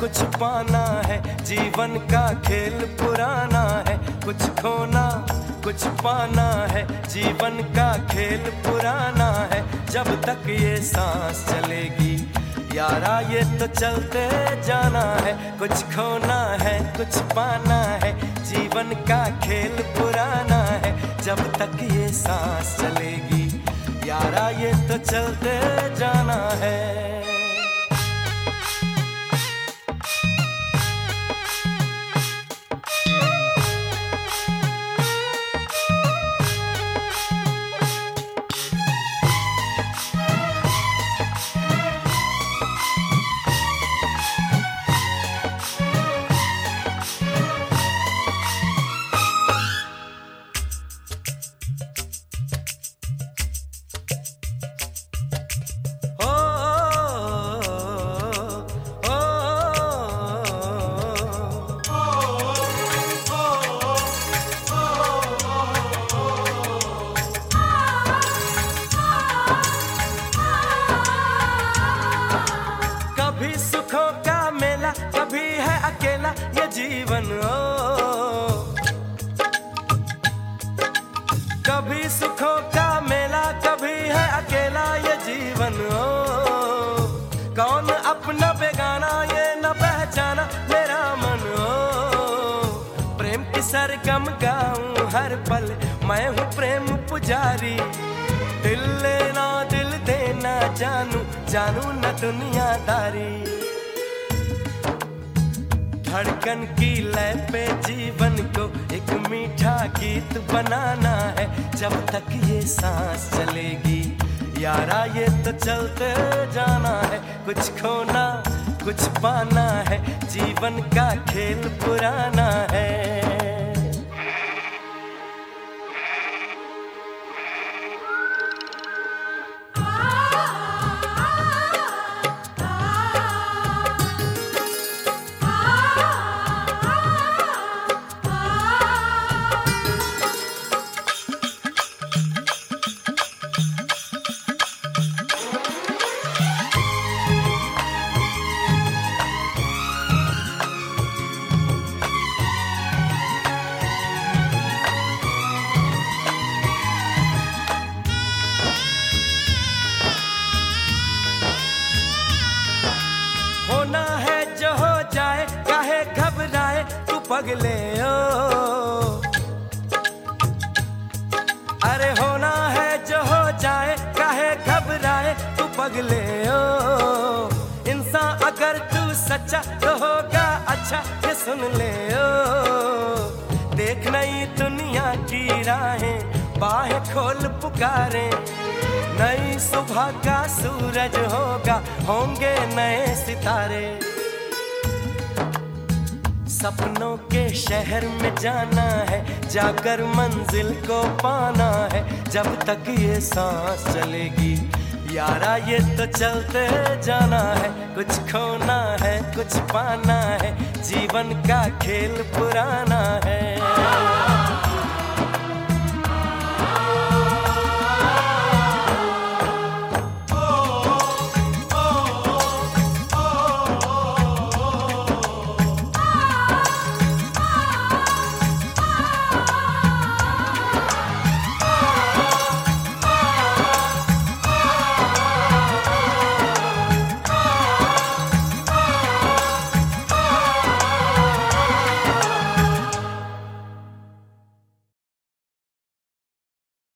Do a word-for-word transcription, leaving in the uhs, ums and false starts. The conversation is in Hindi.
कुछ पाना है, जीवन का खेल पुराना है। कुछ खोना कुछ पाना है, जीवन का खेल पुराना है। जब तक ये सांस चलेगी यारा ये तो चलते जाना है। कुछ खोना है कुछ पाना है, जीवन का खेल पुराना है। जब तक ये सांस चलेगी यारा ये तो चलते जाना है। कभी है अकेला ये जीवन ओ, कभी सुखों का मेला, कभी है अकेला ये जीवन ओ। कौन अपना बेगाना ये न पहचाना मेरा मन ओ। प्रेम की सरगम गाऊं हर पल, मैं हूँ प्रेम पुजारी। दिल लेना दिल देना जानू, जानू न दुनियादारी। धड़कन की लय पे जीवन को एक मीठा गीत बनाना है। जब तक ये सांस चलेगी यारा ये तो चलते जाना है। कुछ खोना कुछ पाना है, जीवन का खेल पुराना है। होना है जो हो जाए काहे घबराए तू पगले ओ। अरे होना है जो हो जाए काहे घबराए तू पगले ओ। इंसान अगर तू सच्चा तो होगा अच्छा ये सुन ले ओ। देख नई दुनिया की राहें बाहें खोल पुकारे। नई सुबह का सूरज होगा, होंगे नए सितारे। सपनों के शहर में जाना है, जाकर मंजिल को पाना है। जब तक ये सांस चलेगी यारा ये तो चलते जाना है। कुछ खोना है कुछ पाना है, जीवन का खेल पुराना है।